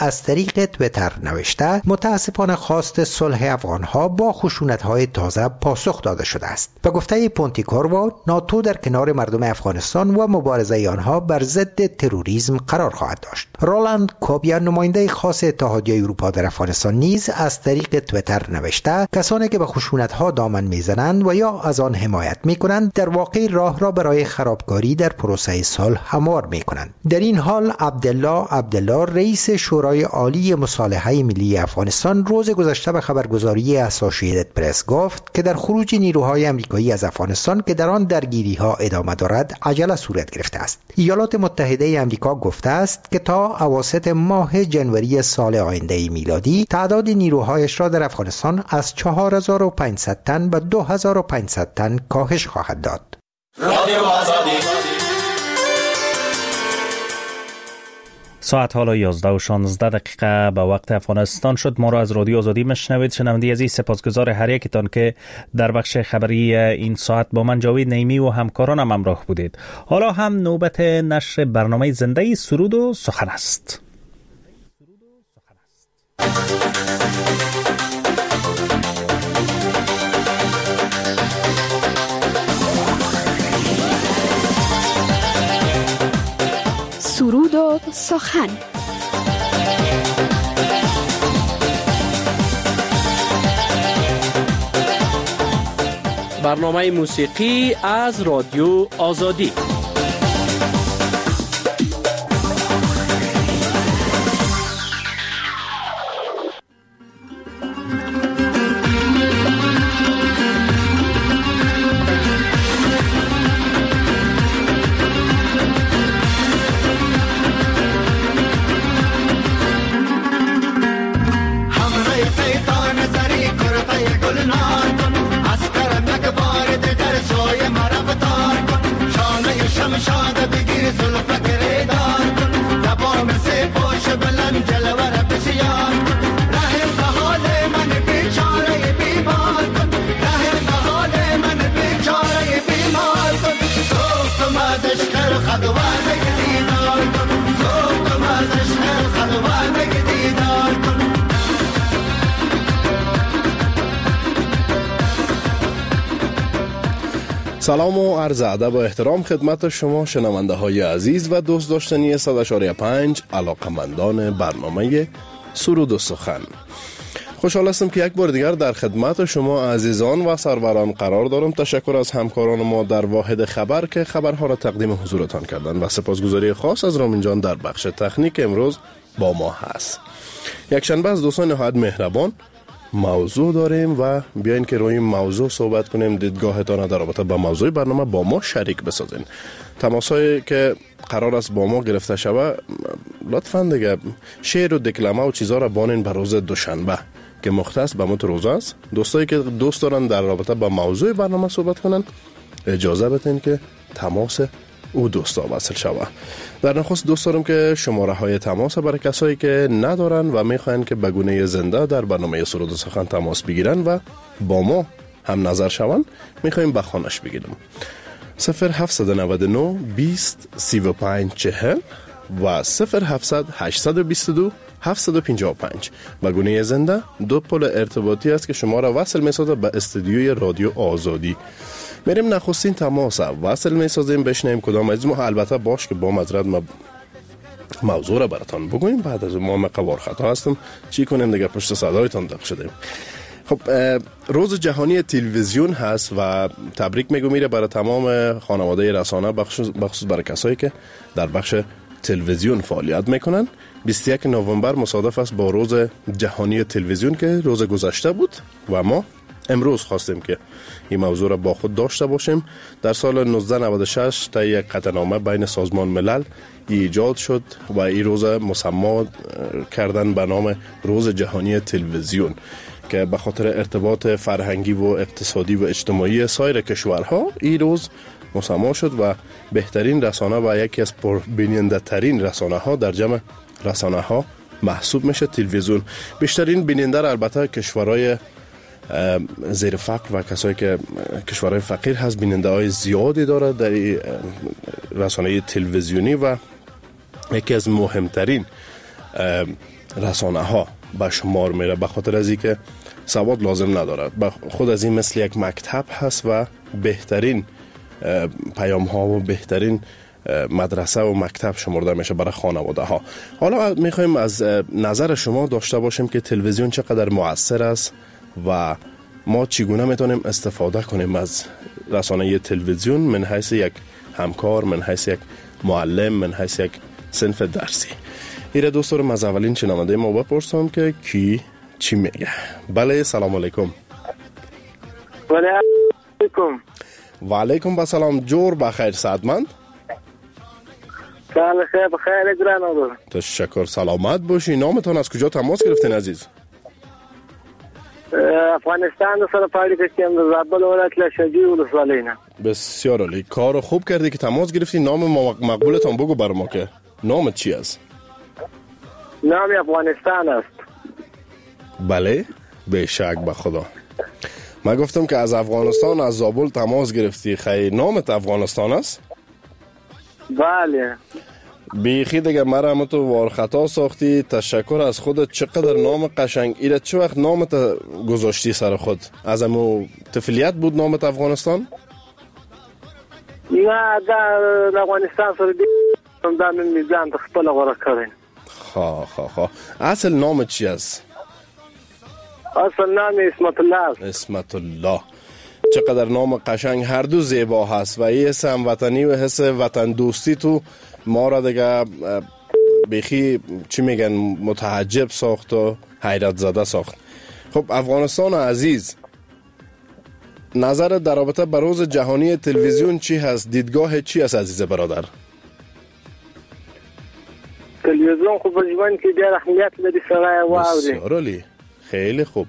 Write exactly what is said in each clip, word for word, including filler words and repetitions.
از طریق توییتر نوشته متاسفانه خواست صلح افغانها با خشونت‌های تازه پاسخ داده شده است. به گفته پونتیکورو، ناتو در کنار مردم افغانستان و مبارزه آنها بر ضد تروریسم قرار خواهد داشت. رولاند کوبیا، نماینده خاص اتحادیه اروپا در افغانستان، نیز از طریق توییتر نوشته کسانی که به خشونت‌ها دامن میزنند و یا از آن حمایت میکنند در واقع راه را برای خرابکاری در پروسه صلح هموار میکنند. در این حال عبدالله عبدالله، رئیس شورای عالی مصالحه ملی افغانستان، روز گذشته به خبرگزاری اسوسییتد پرس گفت که در خروج نیروهای آمریکایی از افغانستان که در آن درگیری‌ها ادامه دارد عجله صورت گرفته است. ایالات متحده آمریکا گفته است که تا اواسط ماه جنوری سال آینده میلادی تعداد نیروهایش را در افغانستان از چهار هزار و پانصد تن به دو هزار و پانصد تن کاهش خواهد داد. رادیو آزادی. ساعت حالا یازده و شانزده دقیقه به وقت افغانستان شد. ما را از رادیو آزادی میشنوید. شنونده عزیز، سپاسگزار هر یکتان که در بخش خبری این ساعت با من جاوید نعیمی و همکارانم همراه بودید. حالا هم نوبت نشر برنامه زنده سرود و سخن است. سرود و سخن. برنامه موسیقی از رادیو آزادی. سلام و عرض ادب و احترام خدمت شما شنونده های عزیز و دوست داشتنی صد و شش و پنج علاقمندان برنامه سرود و سخن. خوشحال هستم که یک بار دیگر در خدمت شما عزیزان و سروران قرار دارم. تشکر از همکاران ما در واحد خبر که خبرها را تقدیم حضورتان کردن و سپاسگزاری خاص از رامین جان در بخش تکنیک امروز با ما هست. یک شنبه از دوستان نهایت مهربان موضوع داریم و بیاین که روی موضوع صحبت کنیم. دیدگاهتان در رابطه با موضوع برنامه با ما شریک بسازین. تماسایی که قرار است با ما گرفته شوه لطفاً دیگه شعر و دکلمه و چیزا را بانین به روز دوشنبه که مختص به مت روز است. دوستایی که دوست دارن در رابطه با موضوع برنامه صحبت کنن اجازه بدین که تماس او دوستا وصل شوه. در نخست دوست دارم که شماره های تماس برای کسایی که ندارن و میخواین که به گونه زنده در برنامه سرود و سخن تماس بگیرن و با ما هم نظر شون میخوایم به خانش بگیرم. صفر هفت نه نه بیست سی و پنج چهل و صفر هفت هشت دو دو هفت پنج پنج. به گونه زنده دو پل ارتباطی است که شما را وصل میسازه به استودیوی رادیو آزادی. میریم نخستین تماس وصل میسازیم بشنیم کدام از ما. البته باش که با مزرد ما موضوع را براتان بگویم. بعد از ما قوار خطا هستم چی کنیم دیگه پشت صدایتان دق شدیم. خب روز جهانی تلویزیون هست و تبریک میگم میره برای تمام خانواده رسانه بخصوص برای کسایی که در بخش تلویزیون فعالیت میکنن. بیست و یکم نوامبر مصادف است با روز جهانی تلویزیون که روز گذشته بود و ما امروز خواستیم که این موضوع را با خود داشته باشیم. در سال نوزده نود و شش تا یک قطعنامه بین سازمان ملل ایجاد شد و این روز مسما کردن به نام روز جهانی تلویزیون که به خاطر ارتباط فرهنگی و اقتصادی و اجتماعی سایر کشورها این روز مسما شد و بهترین رسانه و یکی از پربیننده ترین رسانه ها در جمع رسانه ها محسوب میشه تلویزیون. بیشترین بیننده البته کشورهای زیر فقر و کسایی که کشورهای فقیر هست بیننده های زیادی داره در رسانه تلویزیونی و یکی از مهمترین رسانه ها به شمار میره، به خاطر از اینکه سواد لازم نداره، خود از این مثل یک مکتب هست و بهترین پیام ها و بهترین مدرسه و مکتب شمرده میشه برای خانواده ها. حالا میخوایم از نظر شما داشته باشیم که تلویزیون چقدر مؤثر است و ما چگونه میتونیم استفاده کنیم از رسانه تلویزیون من حیث یک همکار، من حیث یک معلم، من حیث یک صنف درسی. ایره دوست دارم از اولین شنونده ما بپرسم که کی چی میگه. بله سلام علیکم. و علیکم. و علیکم با سلام. جور بخیر سعدمند. سال خیر بخیر گرانو. تشکر، سلامت باشی. نامتان از کجا تماس گرفتین عزیز؟ افغانستان سره پاړی کشیم د زابل ولایت له شجی ولسوالۍ نه. بسیار عالی، کار خوب کردی که تماس گرفتی. نام مقبولتان بگو بر ما که نامت چی است؟ نام افغانستان است. بله به شک به خدا. من گفتم که از افغانستان از زابل تماس گرفتی. خیلی نامت افغانستان است؟ بله. بیخی دیگه مرا هم تو وار خطا ساختی. تشکر از خودت. چقدر نام قشنگ. ایره چه وقت نامت گذاشتی سر خود؟ از امو طفلیت بود نامت افغانستان؟ نه دا افغانستان سره دیدم دا من میزان تخپل غوره کردن. خواه خواه خواه. اصل نامت چی است؟ اصل نام اسمت الله. اسمت الله. چقدر نام قشنگ. هر دو زیبا هست و این حس هموطنی و حس وطن دوستی تو ما را دیگه بیخی چی میگن متعجب ساخت و حیرت زده ساخت. خب افغانستان عزیز، نظر در رابطه با روز جهانی تلویزیون چی هست؟ دیدگاه چی هست عزیز برادر؟ تلویزیون خوب ژوند کې ډېر اهمیت لري سره واوري. بسیار عالی، خیلی خوب.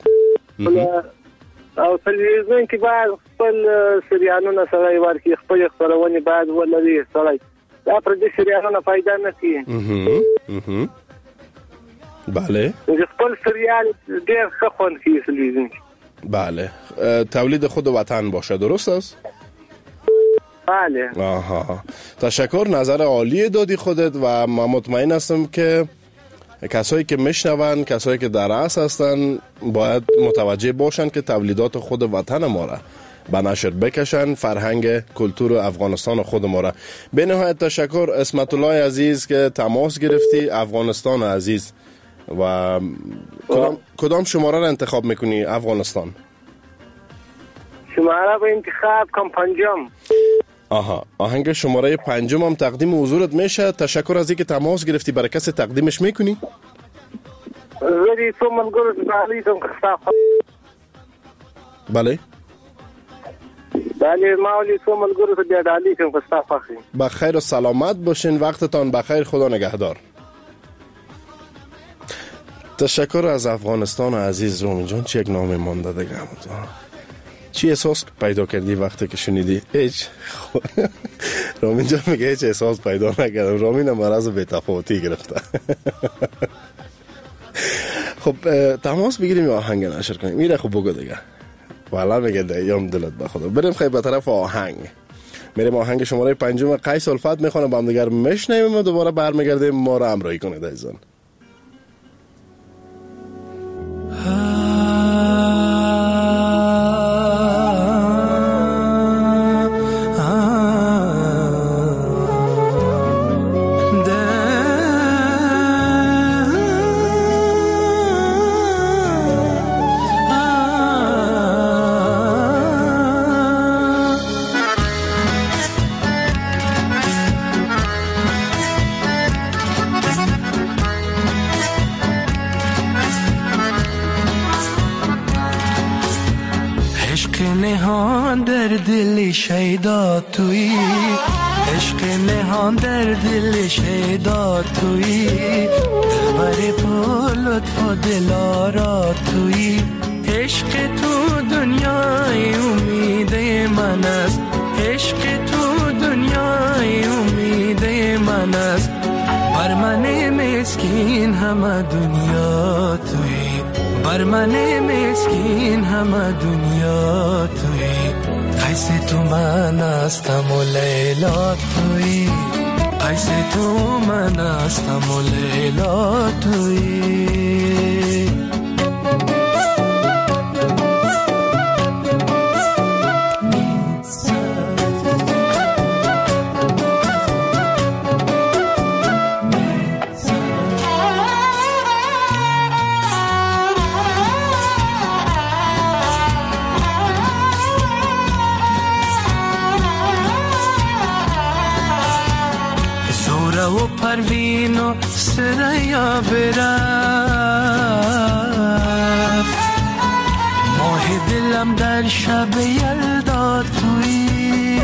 او تلویزیون کې باید خپل سریالونه سره ورکړي، خپل خبرونه باید ولري سره. دا پر دې سریالونه فائدہ نه کوي. بله. خپل سریال ډېر ښه خوند کوي تلویزیون. بله. تولید خود وطن باشه، درست است؟ بله. آها. تشکر، نظر عالی دادی خودت و من مطمئن هستم که کسایی که میشنون، کسایی که در رأس هستن باید متوجه باشن که تولیدات خود وطن ما را به نشر بکشن، فرهنگ کلتور افغانستان خود ما را. به نهایت تشکر اسمت الله عزیز که تماس گرفتی. افغانستان عزیز و کدام, کدام شماره را انتخاب میکنی افغانستان؟ شماره به انتخاب کم پنجم. آها، آهنگ شماره پنجم هم تقدیم حضورت میشه. تشکر از اینکه تماس گرفتی. برای کسی تقدیمش میکنی؟ زری تو ملګرو تعالیتم خستا. بله. بله مالی تو ملګرو ته تعالیتم خستا فخری. بخیر و سلامت باشین. وقتتان بخیر. خدا نگهدار. تشکر از افغانستان عزیز. رومین جان چه یک نام مانده دیگه همونطور. چی احساس پیدا کردی وقتی که شنیدی؟ هیچ. رامین جان میگه هیچ احساس پیدا نکردم. رامین مرض بی‌تفاوتی گرفته. خب تماس بگیریم یا آهنگ نشر کنیم؟ میره خب بگو دیگه. والا میگه دیام دلت بخدا. بریم خیلی به طرف آهنگ. میریم آهنگ شماره پنجم قیس الفت میخونه، با هم دیگر میشنیم و دوباره برمیگردیم. ما رو همراهی کنید عزیزان. شیدا توی عشق نهان در دل شیدا توی دلبر پر لطف و دلارا توی عشق تو دنیای امید من است، عشق تو دنیای امید من است. بر من مسکین همه دنیا توی، بر من مسکین همه دنیا توی. قیس تو من هستم و لیلا توی، قیس تو من هستم و لیلا تویی. و پروین و سریا برفت، ماه دلم در شب یلدا تویی،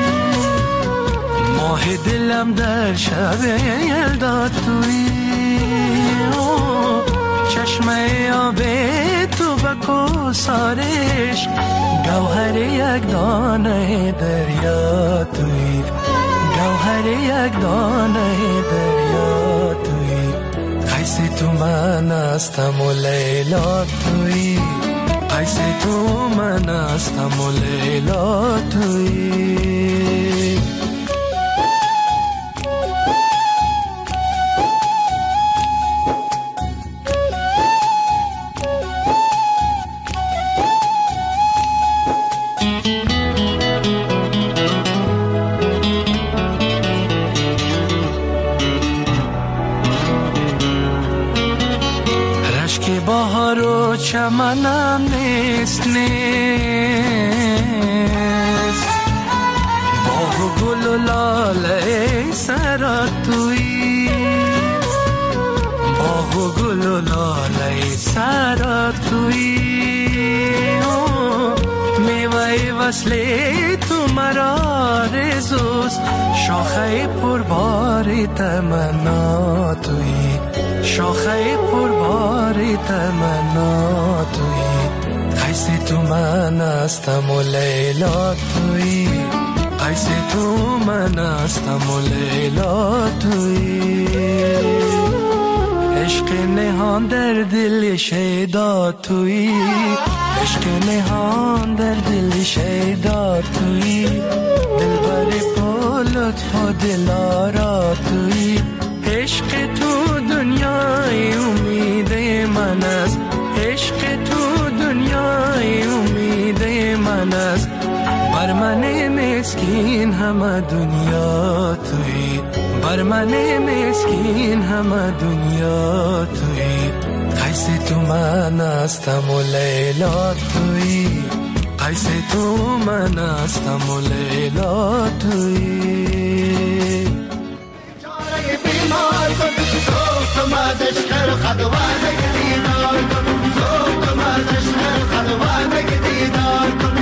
ماه دلم در شب یلدا تویی. چشمه آب تو بکو سارش، گوهر یک دانه دریا تویی، گوهر یک دانه دریا تویی. قیس تو من هستم و لیلا تویی، قیس تو من هستم و لیلا تویی. چمنم نیست نیست، باغ و گل و لاله سرا تویی، باغ و گل و لاله سرا تویی. میوه وصل تو مرا رزوست، شاخه پرباری تمنا تویی، شاخه پرباری تمنا تویی. قیس تو من هستم و لیلا تویی، قیس تو من هستم و لیلا تویی. عشق نهان در دل شیدا تویی، عشق نهان در دل شیدا تویی. دلبر با لطف و دلارا تویی، عشق تو دنیای امید من است، عشق تو دنیای امید من است. بر من مسکین همه دنیا تویی، بر من مسکین همه دنیا تویی. قیس تو من هستم و لیلا تویی، قیس تو من هستم و لیلا تویی. بیمار کن زوفتم از عشق خدوانه دیدار کن، زوفتم از عشق خدوانه دیدار کن.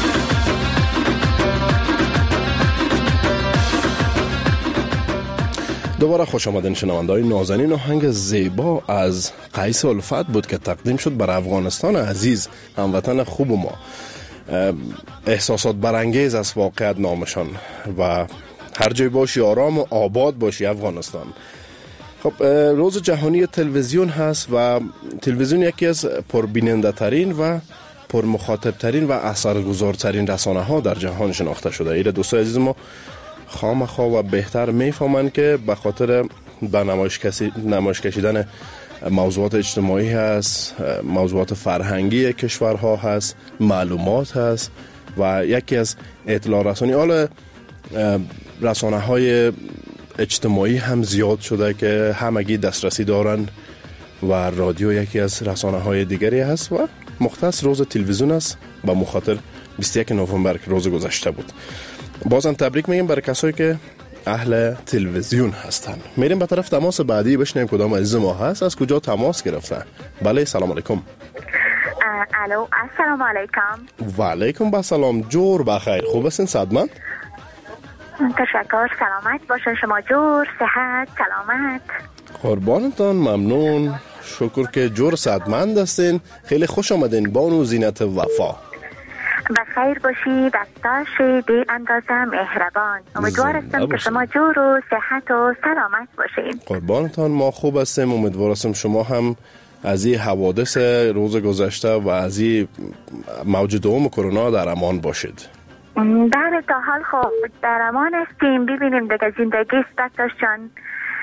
دوباره خوش آمدین شنونده‌های نازنین. آهنگ زیبا از قیس الفت بود که تقدیم شد بر افغانستان عزیز، هموطن خوب ما. احساسات برانگیز از واقعیت نامشان و هر جای باشی آرام و آباد باشی افغانستان. خب روز جهانی تلویزیون هست و تلویزیون یکی از پربیننده ترین و پرمخاطب ترین و اثرگذارترین رسانه ها در جهان شناخته شده. ایره دوستای عزیز ما خامخا و بهتر میفهمند که به خاطر به نمایش, کسی، نمایش کشیدن موضوعات اجتماعی هست، موضوعات فرهنگی کشورها هست، معلومات هست و یکی از اطلاع رسانی. حالا رسانه های اجتماعی هم زیاد شده که همگی دسترسی دارن و رادیو یکی از رسانه های دیگری هست و مختص روز تلویزیون است به مخاطر بیست و یکم نوامبر که روز گذشته بود. بازم تبریک میگیم برای کسایی که اهل تلویزیون هستن. میریم به طرف تماس بعدی بشنیم کدام عزیز ما هست، از کجا تماس گرفتن. بله سلام علیکم. الو السلام علیکم. و علیکم السلام. جور بخیر، خوب هستین صدمت؟ تشکر، سلامت باشین شما. جور صحت سلامت. قربانتان، ممنون، شکر که جور صحتمند هستین. خیلی خوش آمدین بانو زینت وفا. بخیر باشی، دستاش بی اندازه مهربان. امیدوار هستم که شما جور و صحت و سلامت باشین. قربانتان، ما خوب هستیم. امیدوار هستم شما هم از این حوادث روز گذشته و از این موج دوم کرونا در امان باشید. بله تا حال خب در امان هستیم. ببینیم دیگه زندگی است جان،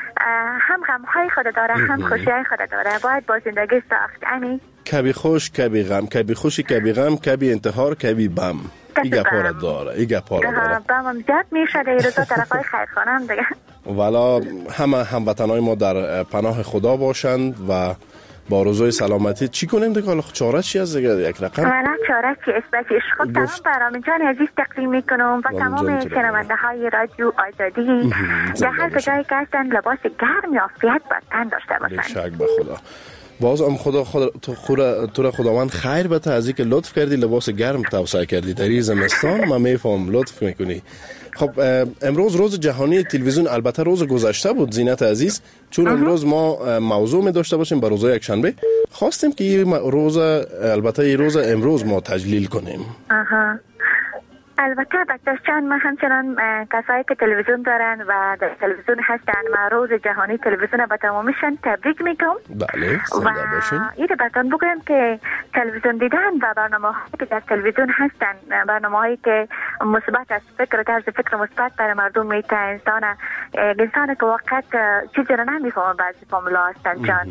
هم غمهای خود داره هم خوشیهای خود داره، باید با زندگی ساخت. امی کبی خوش کبی غم، کبی خوشی کبی غم، کبی انتحار کبی بم. ایگه پارا داره ایگه پارا داره بم هم زیاد میشه در روزا طرفای خیرخانه هم دیگه. والا همه هموطنای ما در پناه خدا باشند و با روزای سلامتی. چی کنیم دیگه؟ حالا چاره چی از دیگه یک رقم؟ والا چاره چی است بچه خب تمام برام جان عزیز تقدیم میکنم و تمام شنونده های رادیو آزادی در هر کجایی که هستن لباس گرم یا عافیت بر تن داشته باشن. بشک به خدا. باز هم خدا خدا تو خورا تو را خداوند خیر بده از اینکه لطف کردی لباس گرم توصیه کردی در این زمستان. من میفهم لطف میکنی. خب امروز روز جهانی تلویزیون، البته روز گذشته بود زینت عزیز، چون امروز ما موضوع می داشته باشیم برای روز یک شنبه، خواستیم که این روز البته این روز امروز ما تجلیل کنیم. آها البته بچه‌چان ما همچنان کسایی که تلویزیون دارن و در تلویزیون هستن ما روز جهانی تلویزیون به تمامشان تبریک میگم. بله زنده باشین. اینو براتون بگم که تلویزیون دیدن و برنامه‌هایی که در تلویزیون هستن، برنامه‌هایی که مثبت از فکر طرز فکر مثبت برای مردم میته، انسان انسان که واقعا چیزی رو نمیفهمه، بعضی فامیلا هستن جان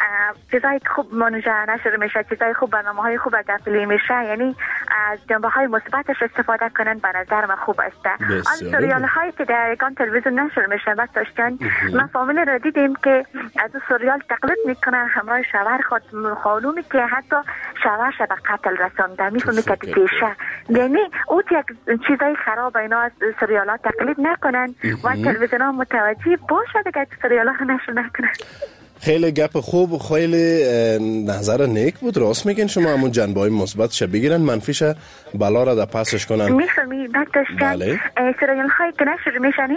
چیزای خوب منوجه نشر میشه، چیزای خوب برنامه‌های خوب داخلی میشه، یعنی از جنبه‌های مثبتش استفاده کنن به نظر من خوب است. آن سریال هایی که در یکان تلویزیون نشر میشه بس داشتن ما فامیل را دیدیم که از اون سریال تقلید میکنن همراه شوهر خود، خانومی که حتی شوهرش به قتل رسانده میفهمی که پیشه، یعنی او یک چیزای خراب اینا از سریال ها تقلید نکنن و تلویزیون ها متوجه باشه دیگه سریال ها نشر نکنن. خیلی گپ خوب، خیلی نظر نیک بود. راست میگین شما، همون جنبه‌های مثبتش بگیرن، منفیش بلا را در پسش کنن. میفهمی بعد داشتن سریال هایی که نشر میشنی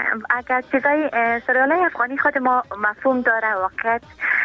اگر چیزای سریال های افغانی خود ما مفهوم داره، واقعیت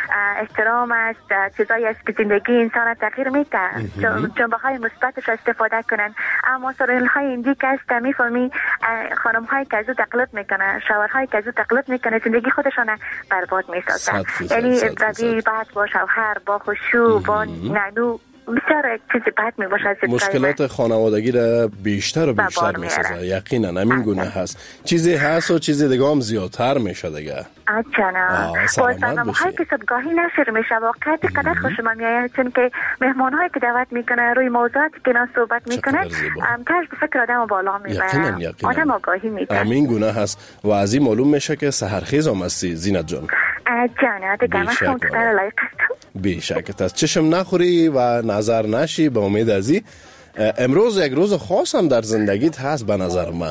احترام است، چیزایی است که زندگی انسان تغییر میده، جنبه های مثبتش استفاده کنن. اما سریال های هندی که است میفهمی خانم هایی که از او تقلید میکنن، شوهرهایی که از او تقلید میکنن، زندگی خودشان برباد میسازن. یعنی روی بعد با شوهر، با خشوع، با ننو بسیار چیزی بد می باشه. مشکلات خانوادگی را بیشتر و بیشتر می سازه. یقینا همین گونه هست. چیزی هست و چیزی دیگه هم زیادتر میشه دیگه. اچانا باز برنامه هایی که صبحگاهی نشر میشه واقعا قدر خوشم میاد، چون که مهمان هایی که دعوت میکنه روی موضوعاتی که اینا صحبت میکنه طرز فکر آدم بالا میبره، آدم آگاهی میده. همین گونه هست و از این معلوم میشه که سحرخیز هم هستی زینت جان. اچانا دیگه من خودم داره لایق هستم. بیشکت است. چشم نخوری و نظر نشی. به امید از این امروز یک روز خاص هم در زندگیت هست به نظر من.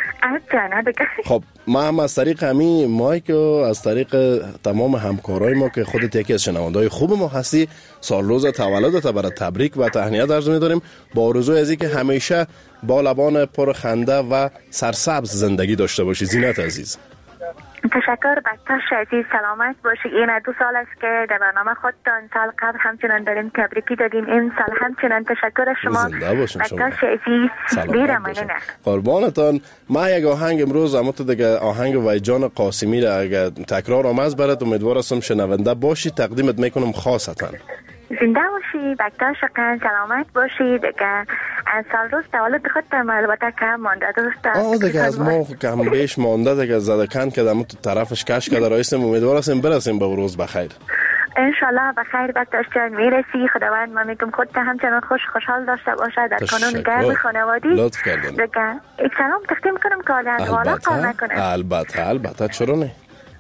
خب ما هم از طریق همین مایک و از طریق تمام همکارای ما که خودت یکی از شنونده‌های خوب ما هستی، سال روز تولدت برای تبریک و تهنیت عرض می‌داریم، با آرزوی از اینکه همیشه با لبان پر خنده و سرسبز زندگی داشته باشی زینت عزیز. تشکر بچه‌ش عزیز، سلامت باشی. این دو سال است که در برنامه خودتان سال قبل همچنان داریم تبریکی دادیم، این سال همچنان تشکر شما بچه‌ش عزیز. بیره ممنونه قربانتان. ما یک آهنگ امروز اما تو دیگه آهنگ ویجان قاسمی را اگر تکرار آمد برات امیدوار هستم شنونده باشی تقدیمت میکنم خاصتا. زنده باشی بچه‌ش قن سلامت باشی دیگه. از سال روز تولد خودتم البته کم مانده دوستا. آه دیگه از ما کم بیش مانده دیگه زده کن که دمو تو طرفش کش کرده رایستیم. امیدوار هستیم برسیم به روز بخیر. انشالله بخیر بچه‌ش جان میرسی. خداوند ما میگم خودت همچنان خوش خوشحال داشته باشه در کانون گرم خانوادی. لطف کردن. دیگه یک سلام تقدیم کنم که حالا حالا کار نکنه. البته البته چرا نه.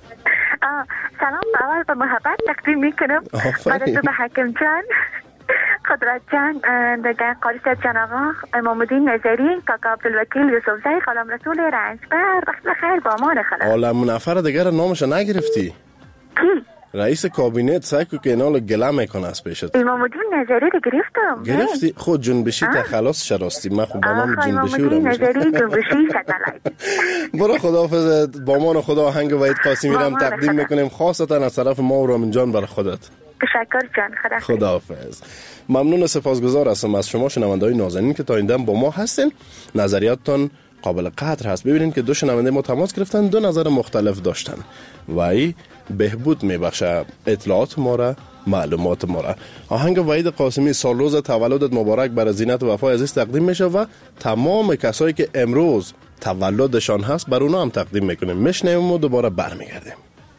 سلام اول به محبت تقدیم میکنم، بعد تو به حکم جان، قدرت جان، دیگه قاریست جان آقا، امامالدین نظری، کاکا عبدالوکیل، یوسف زی، خالم رسول رنجبر. وقت بخیر با امان خلال. حالا نفر دیگه را نامش نگرفتی؟ کی؟ رئیس کابینت سعی که اینال گله میکنه از پیشت. امامالدین نظری رو گرفتم. گرفتی؟ خود جنبشی تا خلاص شراستی. من خود بنام جنبشی رو امامالدین نظری جنبشی ستلایت. برو خداحافظ. با مان خدا آهنگ وحید قاسمی را هم تقدیم میکنیم خاصتا از طرف ما و رامین جان برای خودت. تشکر جان. خدا خداحافظ. ممنون و سپاسگزار هستم از شما شنونده‌های نازنین که تا این دم با ما هستین. نظریاتتان قابل قدر هست. ببینید که دو شنونده ما تماس گرفتن، دو نظر مختلف داشتن و ای بهبود میبخشه اطلاعات ما را، معلومات ما را. آهنگ وحید قاسمی سال روز تولدت مبارک برای زینت و وفای عزیز تقدیم میشه و تمام کسایی که امروز تولدشان هست بر اونا هم تقدیم میکنیم. میشنیم و دوباره برمیگردیم.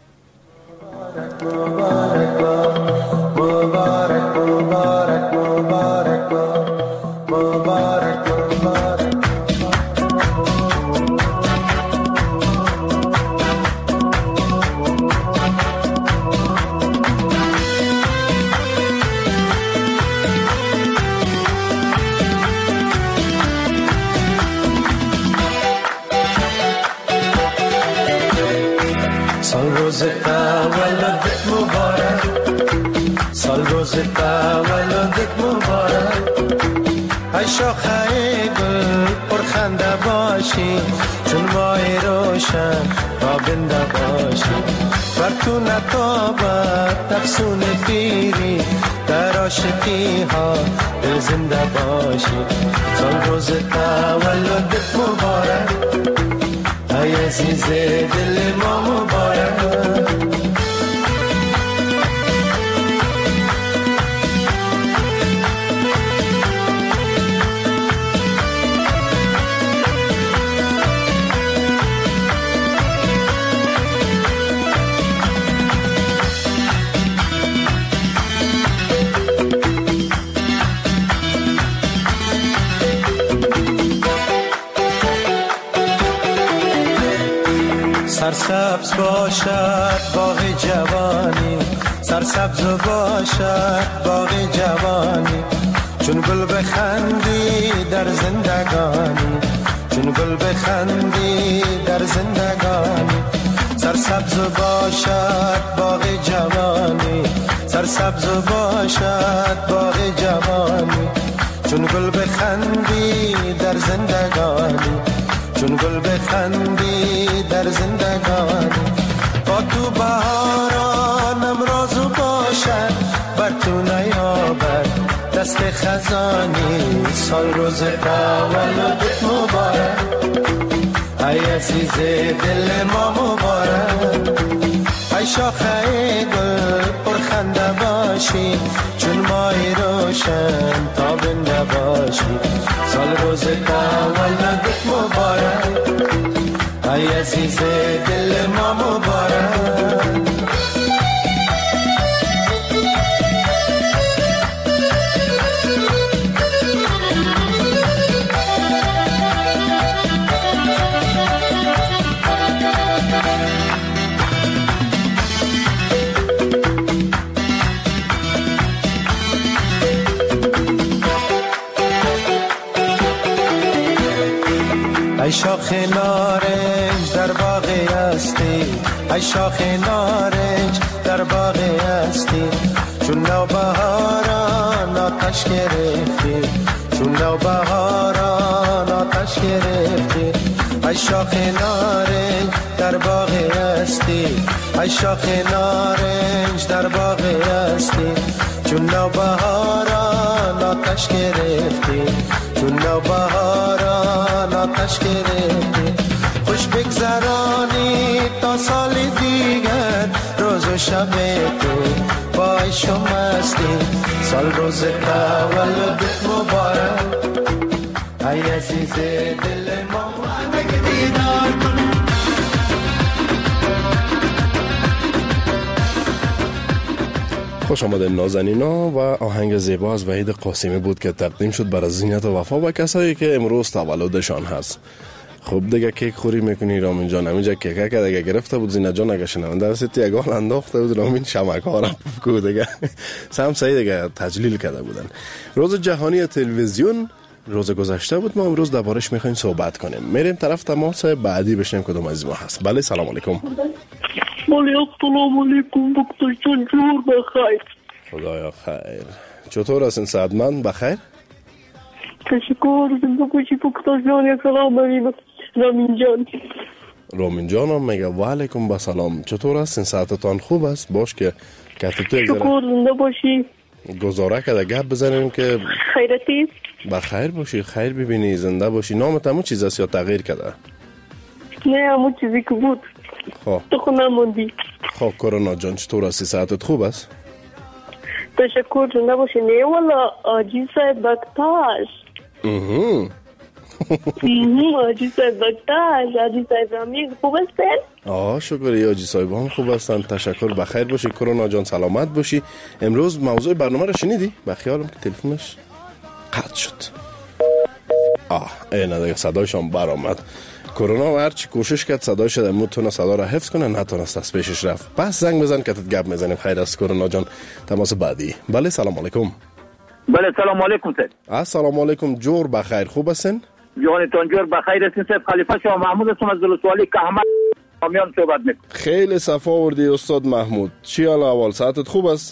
سال روز تولدت مبارک، سال روز تولدت مبارک، ای شاخه گل پرخنده باشی، چون ماه روشن تابنده باشی، بر تو نتابد افسون پیری، در عاشقی ها دل زنده باشی. سال روز تولدت مبارک، ای عزیز دل ما مبارک. سرسبز باشد باغ جوانی، سرسبز باشد باغ جوانی، چون گل بخندی در زندگانی، چون گل بخندی در زندگانی. سرسبز باشد باغ جوانی، سرسبز باشد باغ جوانی، چون گل بخندی در زندگانی، چون گل بخندی در زندگانی. با تو بهارانم رازو باشد، بر تو نیابد دست خزانی. سال روز تولدت مبارک، ای عزیز دل ما مبارک، ای شاخه گل پرخنده باشی، چون ماه روشن تابنده باشی. سال روز تولدت مبارک، ای عزیز دل ما مبارک. ای شاخ نارنج در باغ هستی، ای شاخ نارنج در باغ هستی، چون نوبهاران آتش گرفتی، چون نوبهاران آتش گرفتی. ای شاخ نارنج در باغ هستی، ای شاخ نارنج در باغ هستی، چون نوبهاران آتش گرفتی، چون نوبهاران آتش گرفتی. خوش بگذرانی تا سال دیگر، روز و شب تو با عشق مستی. سال روز تولدت مبارک، ای عزیز دل ما دیدار کن. خوش آمده نازنینا و آهنگ زیبا از وحید قاسمی بود که تقدیم شد برای زینت و وفا و کسایی که امروز تولدشان هست. خب دیگه کیک خوری میکنی رامین جان؟ همینجا کیکه که دیگه گرفته بود زینت جان، اگه شنونده هستی یک گال انداخته بود رامین شمک ها را پفکو دیگه سم سعی دیگه تجلیل کرده بودن. روز جهانی تلویزیون روز گذشته بود، ما امروز دربارش میخوایم صحبت کنیم. میریم طرف تماس بعدی بشنیم کدوم از ما هست. بله سلام علیکم. بله السلام علیکم دکتر جان، جور بخیر. خدایا خیر. چطور هستین سعدمند؟ بخیر؟ تشکر. زنده باشی دکتر جان. سلام علیکم رامین جان. رامین جان هم میگه و علیکم بسلام. چطور هستین؟ صحتتان خوب است؟ باش که کتتو یک ذره شکر. زنده باشی. گزاره که گپ بزنیم که خیرتی. بخیر باشی، خیر ببینی، زنده باشی. نامت همون چیز است یا تغییر کرده؟ نه همون چیزی که بود. خب تو خونه موندی. خب کرونا جان چطور هستی؟ صحتت خوب است؟ تشکر جون نباشی. نه والا آجی صاحب بکتاش اها آجی صاحب بکتاش آجی صاحب رامی خوب هستن؟ آه شکر آجی صاحب هم خوب هستن. تشکر. بخیر باشی کرونا جان، سلامت باشی. امروز موضوع برنامه رو شنیدی؟ بخیالم که تلفنش قطع شد. آه اینه دیگه صدایشان برآمد. کرونا هرچی کوشش کرد صدایش در متونه صدا را حفظ کنه نتونست از پیشش رفت. پس زنگ بزن که تت گپ میزنیم. خیر است کرونا جان. تماس بعدی. بله سلام علیکم. بله سلام علیکم سید. السلام علیکم. جور بخیر خوب هستین؟ جانتان جور بخیر هستین سید. خلیفه شاه محمود هستم از دلسوالی که احمد کامیان صحبت میکنم. خیلی صفا آوردی استاد محمود. چی حال احوال؟ صحتت خوب است؟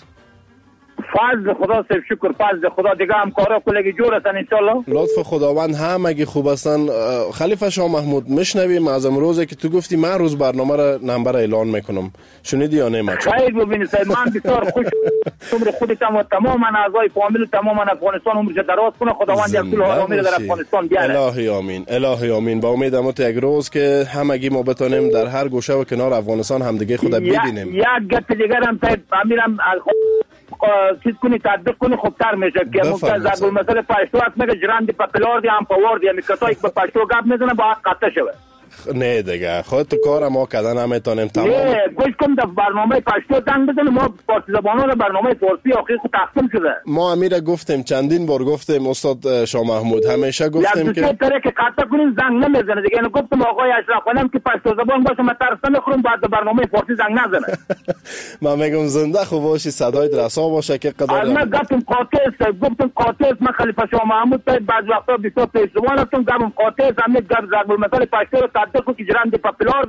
فضل خدا سیف شکر. فضل خدا دیگه همکارا کلگی جور هستن انشالله. لطف خداوند همگی خوب هستن. خلیفه شاه محمود میشنویم از امروزه که تو گفتی من روز برنامه را نمبر اعلان میکنم. شنیدی یا نه مچا؟ خیر ببینید سید من بسیار خوش عمر خودتم و تمام اعضای فامیل تمام افغانستان عمرش دراز کنه. خداوند یک طول آرامی در افغانستان بیاره. الهی آمین. الهی آمین. با امید امت یک روز که همگی ما بتونیم در هر گوشه و کنار افغانستان همدیگه خدا ببینیم. یک گپ دیگه هم سید امیرم چیز کنی تطبیق کنی خوبتر میشه که ممکن ضرب المثل پشتو هست میگه جراندی پپلار دی هم پاور دی میکتا یک به پشتو گپ میزنه باید قطع شوه. نه دیگه خودت کار ما کردن نمیتونیم تمام. نه گوش کن در برنامه پشتو تنگ بزنه. ما فارسی زبانان برنامه فارسی آخر خود تقسیم شده. ما امیر گفتیم چندین بار گفتیم استاد شاه محمود همیشه گفتیم که یک طرح که قطع کنیم زنگ نمیزنه دیگه. اینو گفتم آقای اشرف خانم که پشتو زبان باشه من ترس نمیخورم بعد برنامه فارسی زنگ نزنه. من میگم زنده خوب باشی صدایت رسا باشه که قدر از من گفتم قاطع است گفتم قاطع است. من خلیفه شاه محمود بعد وقتا بسیار پیش زبان هستم گفتم قاطع است. همین گپ ضرب المثل پشتو رو تطبیق کنی که جراندی پپلار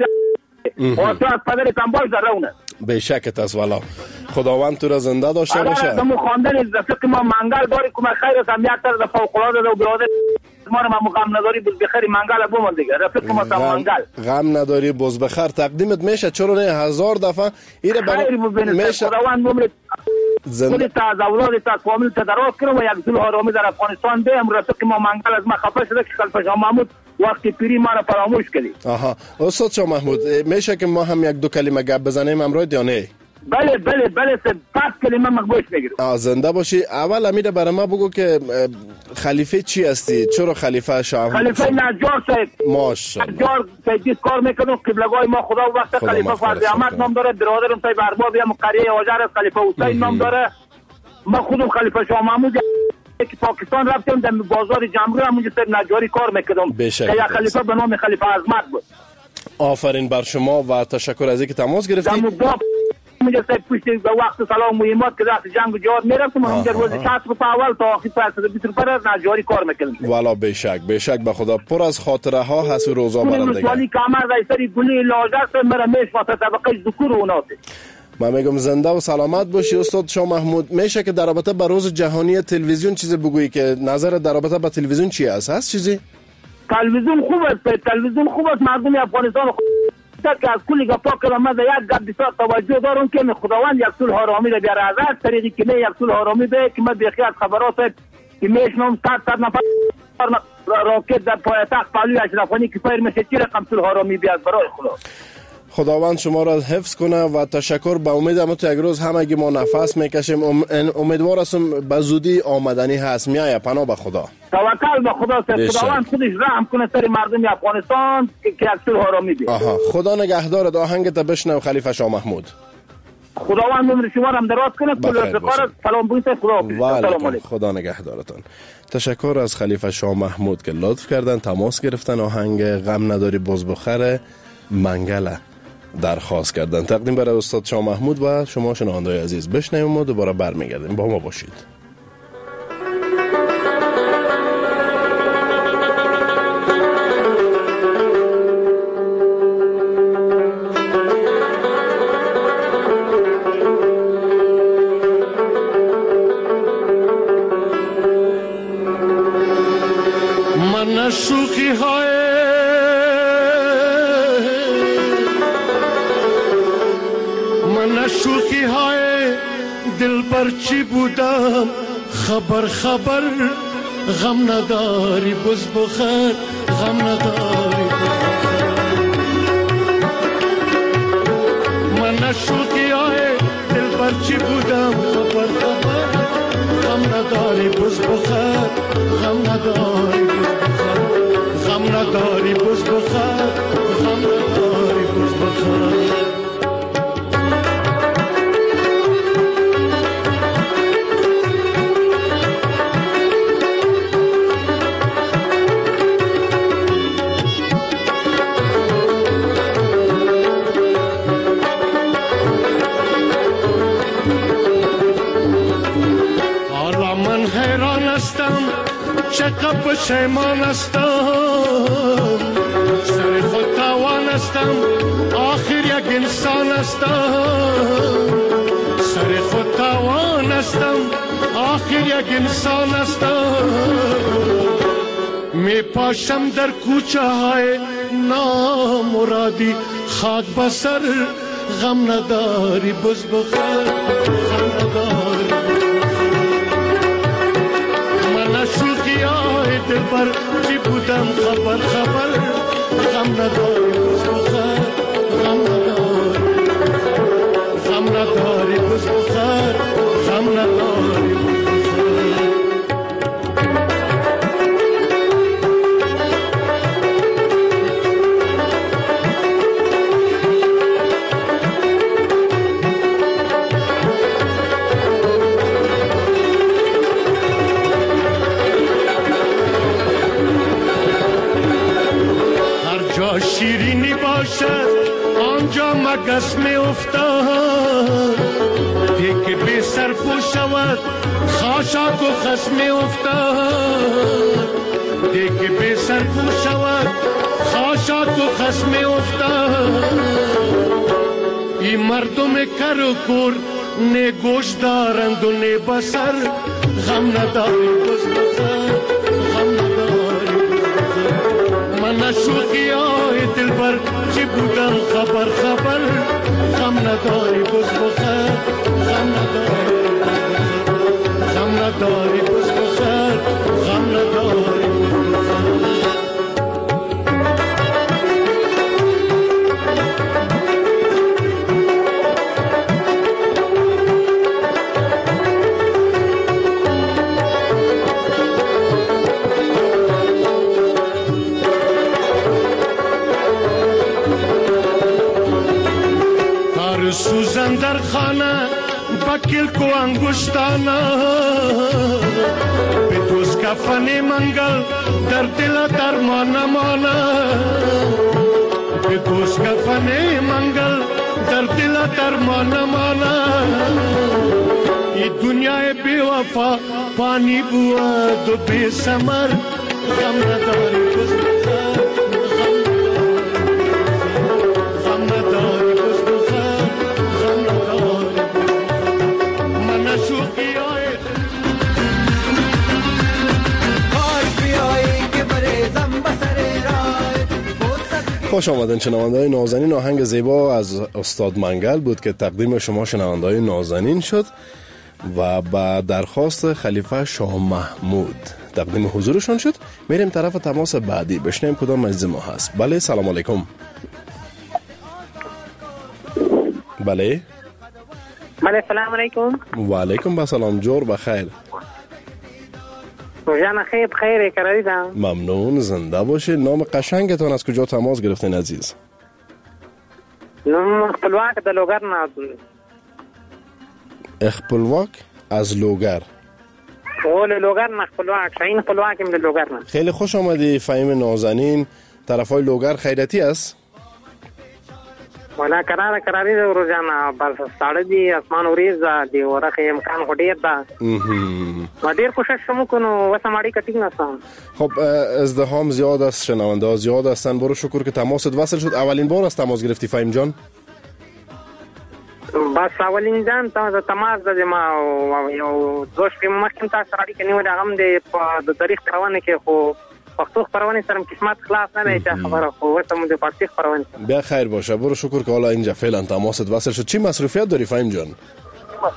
واسه از پدر تنباش در رونه. به شکت است والا. خداوند تو را زنده داشته باشه. دمو خواندن رفیق ما منگل داری که خیر است. هم یک طرف فوق العاده و برادر ما رو ما غم نداری بز بخیر منگل بومون دیگه. رفیق ما تمام منگل غم نداری بز بخیر تقدیمت میشه. چرا نه هزار دفعه ایره میشه. خداوند عمرت زنده تا از اولاد تا فامیل تا دراز کنه و یک ذل آرامی در افغانستان بهم. رفیق ما منگل از ما خفه شده که خلیفه شاه محمود وقتی پیری ما را فراموش کردی. آها استاد شاه محمود میشه که ما هم یک دو کلمه گپ بزنیم امروز یا نه؟ بله بله بله پس کلمه مقبوش بگیرم. زنده باشی. اول امیر برای ما بگو که خلیفه چی هستی؟ چرا خلیفه شاه؟ خلیفه نجار صاحب. ماشاءالله. نجار صاحب کار میکنم قبلگاه ما خدا وقت خلیفه فرض احمد نام داره. برادرم صاحب ارباب هم قریه واجر است خلیفه حسین نام داره. ما خودم خلیفه شاه محمود که پاکستان رفتم در بازار جمهوری همونجا صاحب نجاری کار میکردم که یک خلیفه به نام خلیفه عظمت بود. آفرین بر شما و تشکر از اینکه تماس گرفتید. میگه صاحب پشت به وقت سلام مهمات که وقت جنگ و جهاد میرفتم من در روز شصت روپیه اول تا آخر صد و بیست روپیه نجاری کار میکردم. والا به شک به شک به خدا پر از خاطره ها هست و روزا برنده. ولی کامر رئیسری گلی لاجر مرا میشفاته طبقه ذکور و اوناست. من میگم زنده و سلامت باشی استاد شاه محمود. میشه که در رابطه با روز جهانی تلویزیون چیزی بگویی که نظر در رابطه با تلویزیون چی است؟ هست چیزی؟ تلویزیون خوب است. تلویزیون خوب است. مردم افغانستان که از کلی گپا کردم من یک گپ بسیار توجه دارم که خداوند یک صلح آرامی را بیاره. از طریقی که نه یک صلح آرامی به که من بیخی از خبرات که میشنم صد صد نفر راکت در پایتخت پهلوی اشرف غنی که فایر میشه چی رقم صلح آرامی بیاد برای خدا. خداوند شما را حفظ کنه و تشکر. به امید هم تو یک روز همگی ما نفس میکشیم. امیدوار هستم به زودی آمدنی هست. میایه پناه به خدا. توکل به خدا سر. خداوند خودش رحم کنه سر مردم افغانستان که یک صلح آرامی بیاد. آها خدا نگهدارت. آهنگت بشنو خلیفه شاه محمود. خداوند عمر شما را هم دراز کنه. کل رفقار سلام بگید. خدا سلام علیکم. خدا نگهدارتان. تشکر از خلیفه شاه محمود که لطف کردن تماس گرفتن آهنگ غم نداری بز بخره منگله درخواست کردن. تقدیم برای استاد شاه محمود و شما شنونده‌های عزیز. بشنویم و دوباره برمیگردیم. با ما باشید. من شوخی های من شوخی های دل بر چی بودم خبر خبر غم نداری بز بخیر غم نداری من شوخی های دل برچی بودم خبر خبر غم نداری بز بخر غم نداری بز بخر غم نداری بز بخر غم نداری بز بخر چقدر پشیمان هستم سر خود توان هستم آخر یک انسان هستم سر خود توان هستم آخر یک انسان هستم می پاشم در کوچه های نامرادی خاک بسر غم نداری بز بخر غم نداری شوخی های دل بر چی بودم خبر خبر غم نداری بز بخر غم نداری غم نداری بز بخر غم نداری بز بخر شیرینی باشد آنجا مگس می افتاد دیگه بی سر پو شود خاشاک و خس می افتاد دیگه بی سر پو شود خاشاک و خس می افتاد این مردم کر و کور نه گوش دارند و نه بسر غم نداری بز بخر غم نداری من شوخی های دل بر چی بودم خبر خبر غم نداری بز بخر غم نداری غم نداری بز بخر غم نداری سوزن در خانه بکل کو انگشتانه به دوست کفن منگل در دل درمان مانه به دوست کفن منگل در دل درمان مانه ای دنیای بی وفا پانی بود و بی ثمر غم نداری بز بخر غم نداری بز بخر غم نداری من شوخی های کاش بیایی که بریزم بسر رای. خوش آمدن شنونده های نازنین. آهنگ زیبا از استاد منگل بود که تقدیم شما شنونده های نازنین شد و با درخواست خلیفه شاه محمود تقدیم حضورشون شد. میریم طرف تماس بعدی بشنیم کدام عزیز ما هست. بله سلام علیکم. بله بله سلام علیکم. و علیکم با سلام. جور بخیر. روزانه خیر بخیر کردم. ممنون زنده باشه. نام قشنگتون از کجا تماس گرفتین عزیز؟ نام خپلواک د لوګر نه. خپلواک از لوګر. اول لوګر نه خپلواک شاین خپلواک هم د لوګر نه. خیلی خوش آمدی فهیم نازنین. طرفای لوګر خیرتی است؟ ولا قرار قراری د روزانه بس ساړه دي اسمان اوریز دی ورخه امکان غډیر ده. ما ډیر کوشش کوم کنو وسماړي کټینګ نسام. خب ازدحام زیاد است، شنونده زیاد هستن. برو شکر که تماست وصل شد. اولین بار است تماس گرفتی فهیم جان؟ بس اولین ځان ته تماس د ما یو دوش په مخکې تاسو راډي کې نیو دا غم د تاریخ پرونه کې خو پښتو خبرونه سره قسمت خلاص نه دی چې خبره خو وسم د پښتو خبرونه. بیا خیر باشه. برو شکر که حالا اینجا فعلا تماست وصل شد. چی مصروفیت داری فهیم جان؟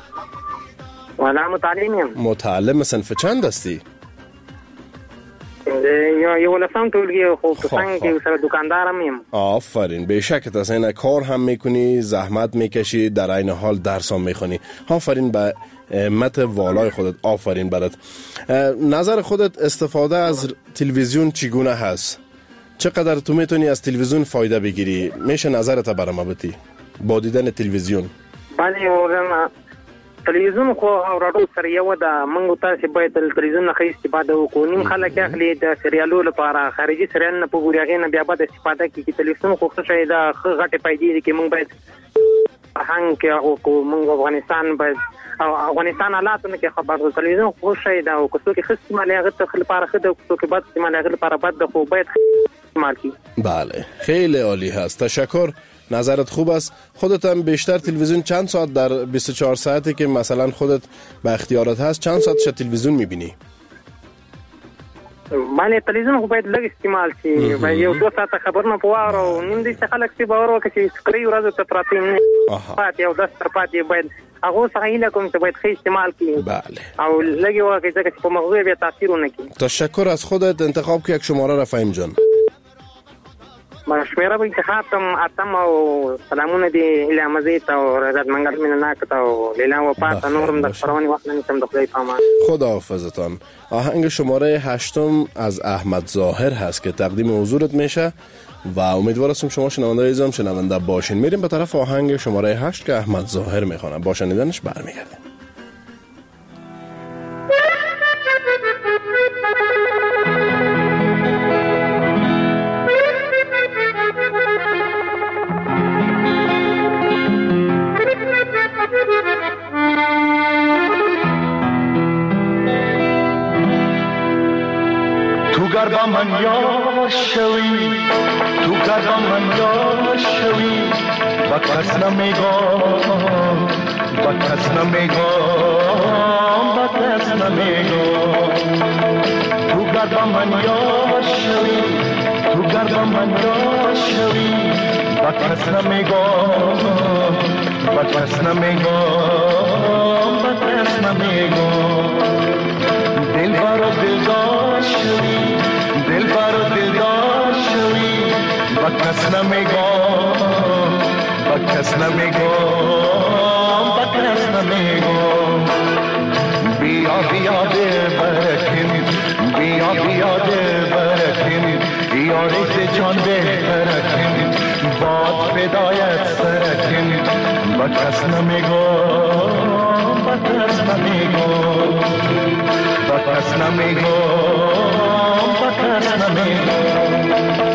والا متعلم یم. متعلم صنف چند هستی؟ یا یو لسم ټولګي خو په څنګه کې سره دکاندارم یم. آفرین، بیشک تصین کار هم میکنی، زحمت میکشی، در این حال درس هم میخونی. آفرین به همت والای خودت، آفرین برات. نظر خودت استفاده از تلویزیون چگونه هست؟ چقدر تو میتونی از تلویزیون فایده بگیری؟ میشه نظرت برام بگی با دیدن تلویزیون؟ بله ورنه تلویزیون خو اورادو سره یو د منګو تاسو باید تلویزیون نه خې استفاده وکړو. نیم خلک اخلي د سریالو لپاره خارجي سریال نه په ګوريغه نه بیا به استفاده کوي. تلویزیون خو څه شي د غټه پیدې کې موږ باید هنګ کې او کو موږ افغانستان باید او افغانستان حالاتونه کې خبر تلویزیون خو شي دا او کوڅو کې خص مالغه ته خپل لپاره خد او کوڅو کې بعد مالغه لپاره بعد خو باید استعمال کی. بله خیلی عالی هست، تشکر. نظرت خوب است. خودت هم بیشتر تلویزیون چند ساعت در بیست و چهار ساعتی که مثلا خودت به اختیارات هست چند ساعت شد تلویزیون میبینی؟ باندې تلویزیون خو باید لږ استعمال شي. باید یو دوه ساعته خبر نه پواره او نیم دې خلک چې باور وکړي چې سکري ورځ ته پراته نه پاتې او داس تر پاتې باید هغه څنګه کوم چې باید خې استعمال کړي. بله او لږ وکړي چې په مغزو بیا تاثیر ونه کوي. تشکر از خودت. انتخاب که یک شماره را فهم جان. ما شمیره به انتخاب تم اتم او سلامونه دی اله مزید او رضا منګل مینه ناکته او لیلا و پات نورم د پروانی وخت نمیتم د خدای پامان. خداحافظتان. آهنگ شماره هشتم از احمد ظاهر هست که تقدیم حضورت میشه و امیدوار هستم شما شنونده عزیزم شنونده باشین. میریم به طرف آهنگ شماره هشت که احمد ظاهر میخونه. با شنیدنش برمیگردیم. گر با من یار شوی، تو گر با من یار شوی، با کس نمیگم، با کس نمیگم، با کس نمیگم. تو گر با من یار شوی، تو گر با من یار شوی، با کس نمیگم، با کس نمیگم، با کس نمیگم. دل بارو دلدار شوی، دل بارو دلدار شوی، با کس نمیگم، با کس نمیگم، با کس نمیگم. بیا بیا دل برکن، بیا بیا دل برکن، یاری ز جان بهترکن، باد فدایت سرکن، با کس نمیگم، با کس نمیگم، با کس نمیگم، با کس نمیگم.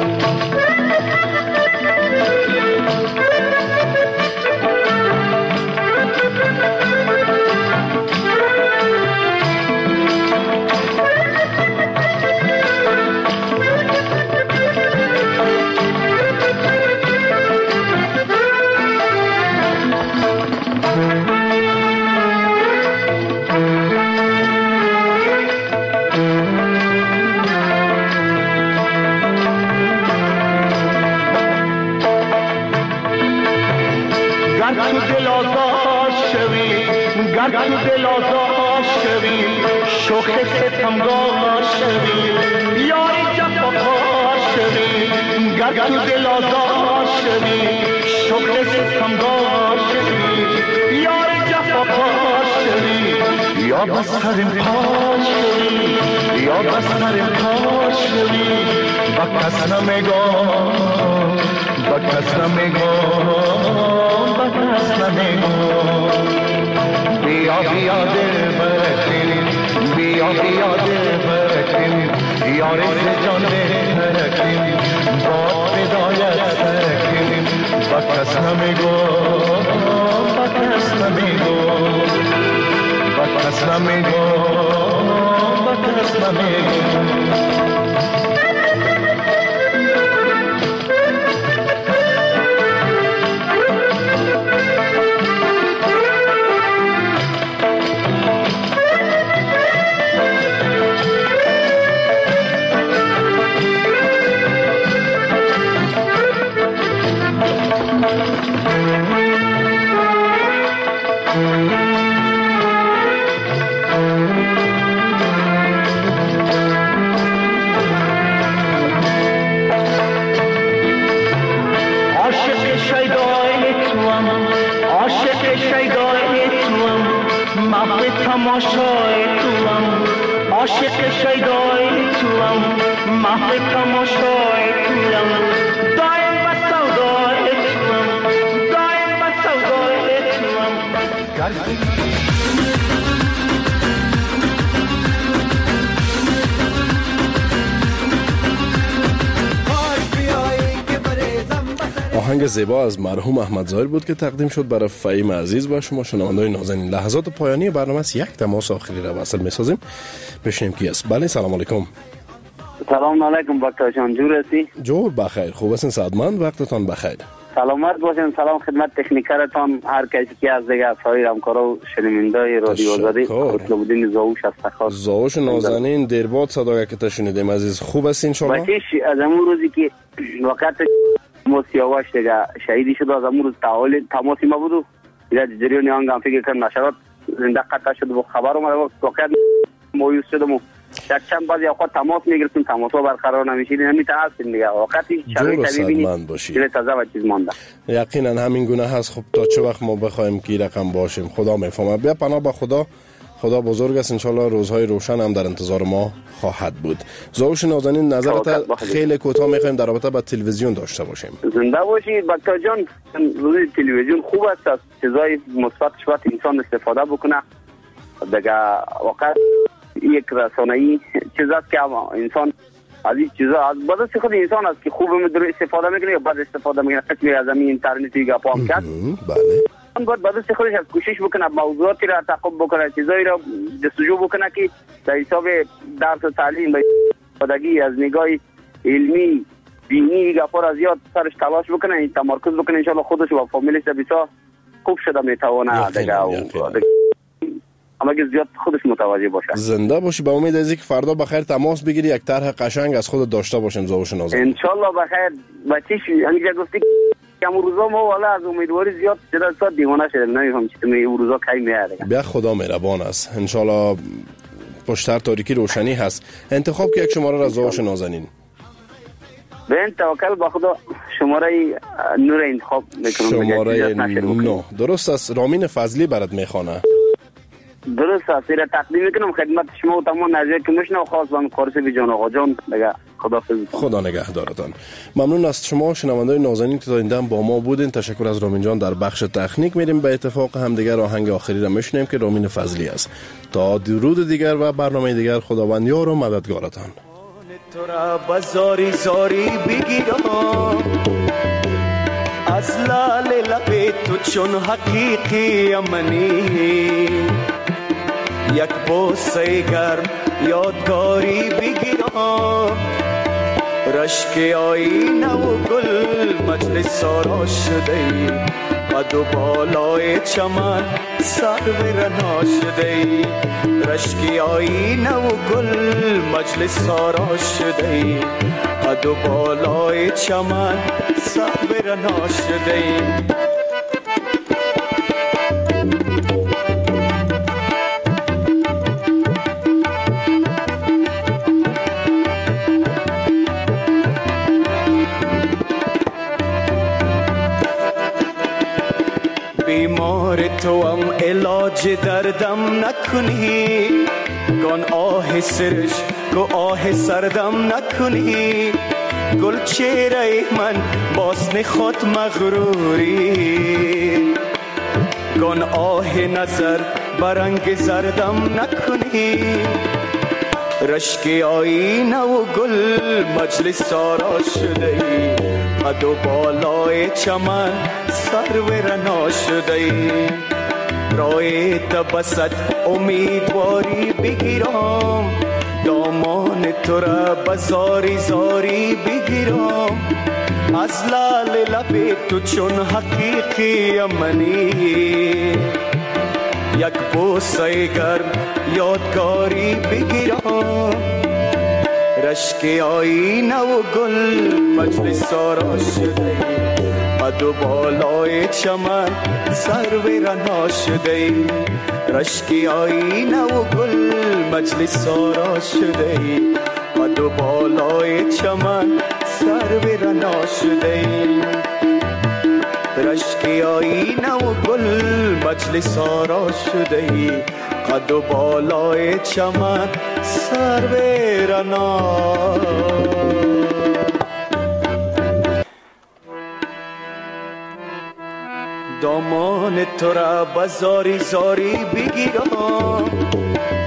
گر تو دل آزاد شوی، شوخ ستمگار شوی، یاری جفاکار شوی. گر تو دل آزاد شوی، شوخ ستمگار شوی، یاری جفاکار شوی. یا بس سرم کار شوی، یا بس سرم کار شوی، با کس نمیگم، با کس نمیگم، با کس نمیگم. بیا بیا دل برکن، بیا بیا دل برکن، یار ز جان بهترکن، باد فدایت سرکن، با کس نمیگم، با کس نمیگم، با کس نمیگم، با کس نمیگم. توام عاشق شیدای توام محو تماشای توام دایم بس سودای توام دایم بس سودای توام آهنگ زیبا از مرحوم احمد ظاهر بود که تقدیم شد برای فهیم عزیز و شما شنوندگان نازنین. لحظات پایانی برنامه است. یک تماس آخری را وصل می‌سازیم. بشنیم کی است. بله سلام علیکم. سلام علیکم دکتر جان، جور هستی؟ جور بخیر، خوب هستین؟ سعادتمند، وقتتان بخیر. سلامت باشین. سلام خدمت تکنیکرتان، هر کسی که از دیگه سایر همکارا و شنوندگان رادیو آزادی. خطلبودین زاوش است خاص. زاوش نازنین دیر بعد صدای که تشنیدیم عزیز. خوب هستین شما؟ بچش از اون روزی که وقت موسیواش دیگه شهیدی شد، از اون روز تحول تماسی ما بود. دیگه جریان آنگام فکر کنم نشرات زنده قطع شد و خبر اومد واقعا مایوس شدم. یک چند بعضی اوقات تماس میگرفتیم، تماسا برقرار نمیشید، نمیتونستیم دیگه وقتی شرایط طبیعی دل تازه و چیز مونده. یقینا همین گونه هست. خب تا چه وقت ما بخوایم که رقم باشیم؟ خدا میفهمه. بیا پناه به خدا. خدا بزرگ است. انشالله روزهای روشن هم در انتظار ما خواهد بود. زاوش نازنین نظرت خیلی کوتاه میخوایم در رابطه با تلویزیون داشته باشیم. زنده باشید دکتر جان. روی تلویزیون خوب است، از چیزای مثبتش باید انسان استفاده بکنه. دیگه واقعا یک رسانه‌ای چیز است که انسان از این چیزا از بعد خود انسان است که خوب می‌دونه استفاده میکنه یا بد استفاده میکنه. قسمی از همین اینترنتی گپ هم کرد. بله. من باید بعد خودش از کوشش بکنه موضوعاتی را تعقیب بکنه، چیزایی را جستجو بکنه که در حساب درس و تعلیم و استفادگی از نگاه علمی دینی گپا را زیاد سرش تلاش بکنه، این تمرکز بکنه. ان شاء الله خودش و فامیلش بسیار خوب شده میتونه دیگه اما اگه زیاد خودش متوجه باشه. زنده باشی. به امید از اینکه فردا بخیر تماس بگیری، یک طرح قشنگ از خود داشته باشیم زاوش نازنین. ان شاء الله بخیر. بچیش همینجا گفتی که امروز ما والا از امیدواری زیاد شده تا دیوانه شدم. نمیفهم چی می امروزا کی میاد. بیا خدا مهربان است. ان شاء الله پشتر تاریکی روشنی هست. انتخاب که یک شماره را زاوش نازنین. به این توکل به خدا شماره نور انتخاب میکنم. شماره نه درست است. رامین فضلی برات میخوانه. درست است. را تقدیم میکنم خدمت شما و تمام نظیر که مشنو خاص و کارس بی جان آقا جان دیگه. خداحافظ. خدا نگهدارتان. ممنون از شما شنوندگان نازنین که تا این دم با ما بودین. تشکر از رامین جان. در بخش تکنیک میریم به اتفاق همدیگر آهنگ آخری را میشنیم که رامین فضلی است. تا درود دیگر و برنامه دیگر خداوند یار و مددگارتان. تو را بازاری زاری بگیرم از لال لب تو چون حقیقی منی، یک بوسه گرم یادگاری بگیرم، رشک آینه و گل مجلس سارا شده، قد و بالای چمن سرو رنا شده، رشک آینه و گل مجلس سارا شده، قد و بالای چمن سرو رنا شده. بیمار تو هم علاج دردم نکنی، گان آه سرش گو آه سردم نکنی، گل چهره من باسن خود مغروری، گان آه نظر برنگ زردم نکنی، رشک آینه و گل مجلس سارا شده، قد و بالای چمن سرو رنا شده، رای تبسط امیدواری بگیرم، دامان تو را بزاری زاری بگیرم، از لال لب تو چون حقیقی منی، یک بوسه گرم یادگاری بگیرم، رشک آینه و گل مجلس سارا شده، قد و بالای چمن سرو رنا شده، رشک آینه و گل مجلس سارا شده، قد و بالای چمن سرو رنا شده. رشک آینه و گل مجلس آرا شده ای قد و بالای چمن سر بیرنا دامان تو را بزاری زاری بگیرم